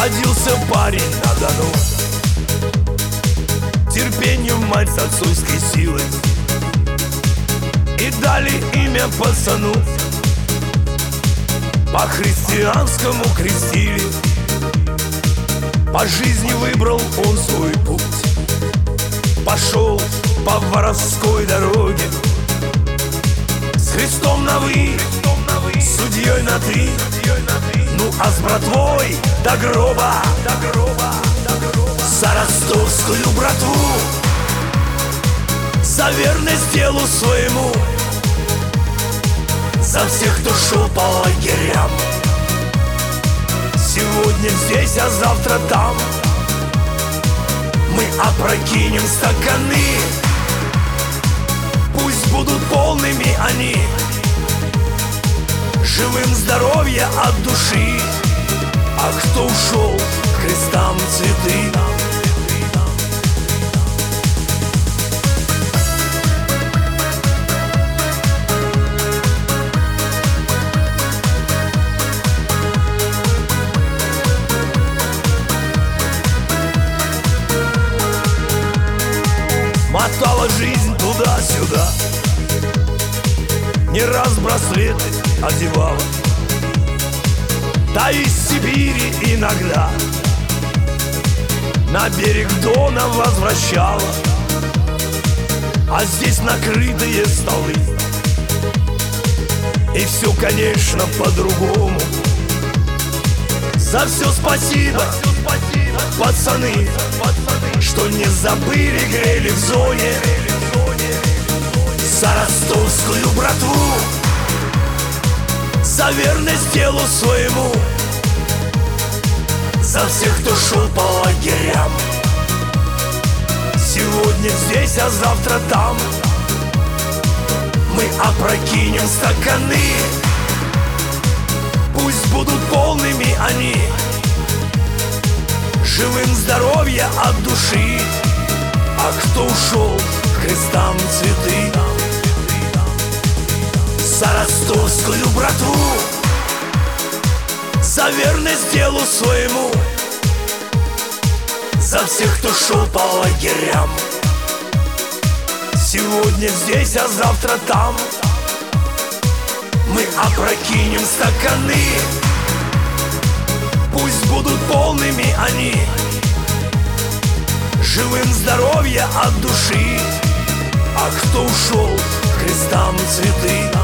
Родился парень на Дону, терпению мать с отцовской силой, и дали имя пацану, по-христианскому крестили. По жизни выбрал он свой путь, пошел по воровской дороге, с Христом на «вы», судьей на «ты», ну а с братвой до гроба, за ростовскую братву, за верность делу своему, за всех, кто шел по лагерям. Сегодня здесь, а завтра там мы опрокинем стаканы. Пусть будут полными они, живым здоровья от души. А кто ушел, к крестам цветы. Мотала жизнь туда-сюда, не раз браслеты одевала, да из Сибири иногда на берег Дона возвращала. А здесь накрытые столы, и все, конечно, по-другому. За все спасибо, пацаны, что не забыли, грели в зоне. За ростовскую братву, за верность делу своему, за всех, кто шел по лагерям. Сегодня здесь, а завтра там мы опрокинем стаканы. Пусть будут полными они, живым здоровья от души. А кто ушел, к крестам цветы. За ростовскую братву, за верность делу своему, за всех, кто шел по лагерям. Сегодня здесь, а завтра там мы опрокинем стаканы. Пусть будут полными они, живым здоровья от души. А кто ушел, к крестам цветы.